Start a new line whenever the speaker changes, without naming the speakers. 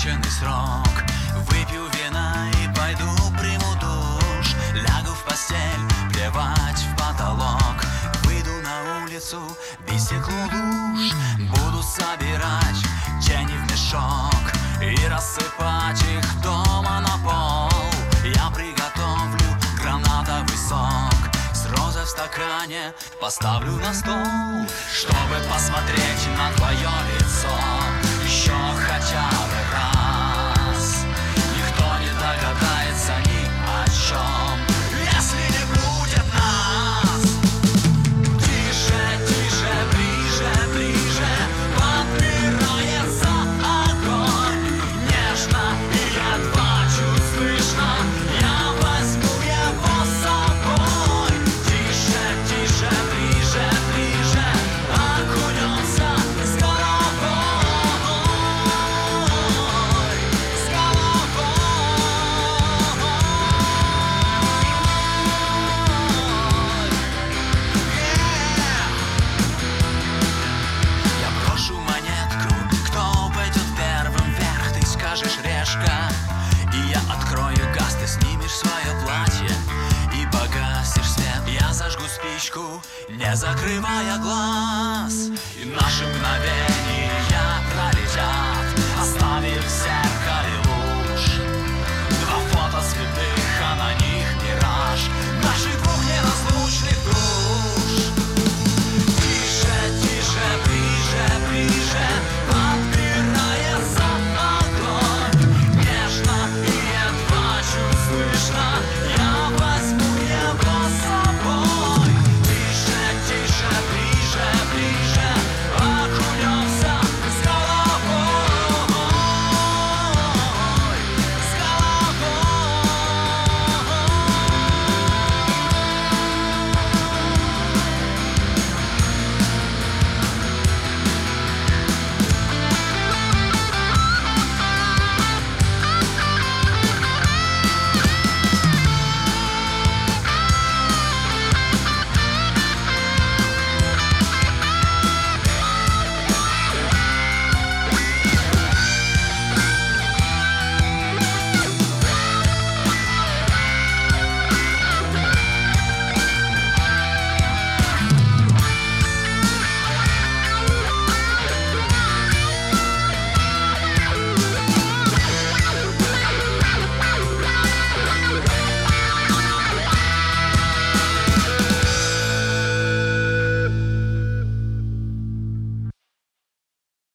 бешеный срок. Выпью вина и пойду приму душ. Лягу в постель, плевать в потолок. Выйду на улицу, бить стекло луж. Буду собирать тени в мешок и рассыпать их дома на пол. Я приготовлю гранатовый сок, с розой в стакане поставлю на стол, чтобы посмотреть на твое лицо еще хотя бы раз. Никто не догадается ни о чем, если не будет нас. Тише, тише, ближе, ближе подбирается огонь. Нежно и едва чуть слышно я возьму его с собой. Тише, тише, ближе, ближе окунется с головой, с головой. Я брошу монетку, кто упадет первым вверх, ты скажешь решка. И я открою газ, ты снимешь свое платье и погасишь свет. Я зажгу спичку, не закрывая глаз, и наши мгновения пролетят, оставив все